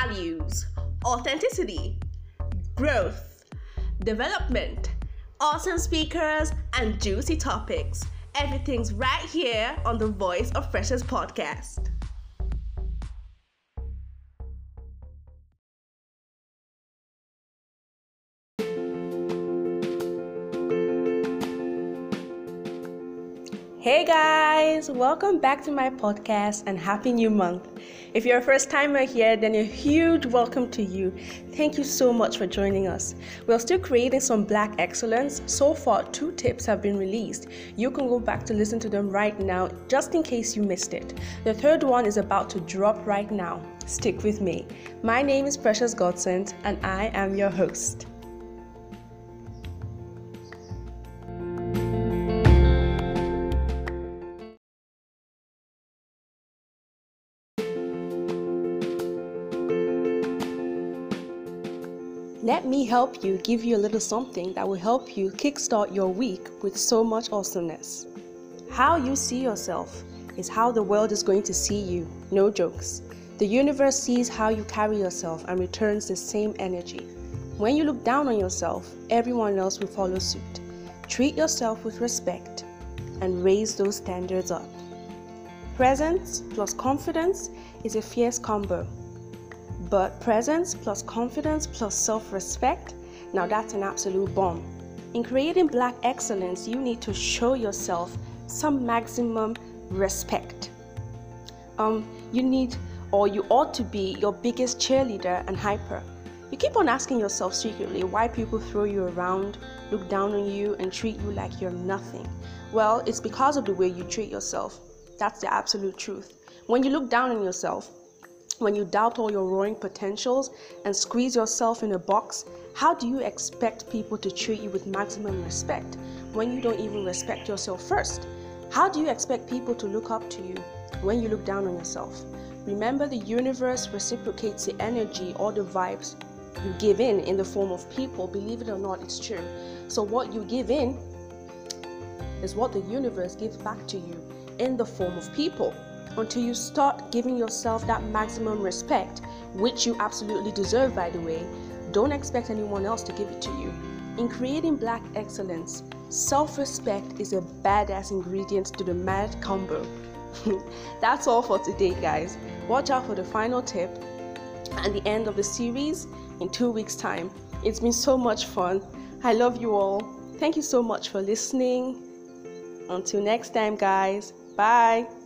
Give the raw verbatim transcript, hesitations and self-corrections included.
values, authenticity, growth, development, awesome speakers, and juicy topics. Everything's right here on the Voice of Freshers podcast. Hey guys, welcome back to my podcast and happy new month. If you're a first timer here, then a huge welcome to you. Thank you so much for joining us. We're still creating some Black excellence. So far, two tips have been released. You can go back to listen to them right now, just in case you missed it. The third one is about to drop right now. Stick with me. My name is Precious Godson and I am your host. Let me help you give you a little something that will help you kickstart your week with so much awesomeness. How you see yourself is how the world is going to see you. No jokes. The universe sees how you carry yourself and returns the same energy. When you look down on yourself, everyone else will follow suit. Treat yourself with respect and raise those standards up. Presence plus confidence is a fierce combo. But presence plus confidence plus self-respect, now that's an absolute bomb. In creating Black excellence, you need to show yourself some maximum respect. Um, you need, or you ought to be your biggest cheerleader and hyper. You keep on asking yourself secretly why people throw you around, look down on you, and treat you like you're nothing. Well, it's because of the way you treat yourself. That's the absolute truth. When you look down on yourself, when you doubt all your roaring potentials and squeeze yourself in a box, how do you expect people to treat you with maximum respect when you don't even respect yourself first? How do you expect people to look up to you when you look down on yourself? Remember, the universe reciprocates the energy or the vibes you give in in the form of people. Believe it or not, it's true. So what you give in is what the universe gives back to you in the form of people. Until you start giving yourself that maximum respect, which you absolutely deserve, by the way, don't expect anyone else to give it to you. In creating Black excellence, self-respect is a badass ingredient to the mad combo. That's all for today, guys. Watch out for the final tip and the end of the series in two weeks' time. It's been so much fun. I love you all. Thank you so much for listening. Until next time, guys. Bye.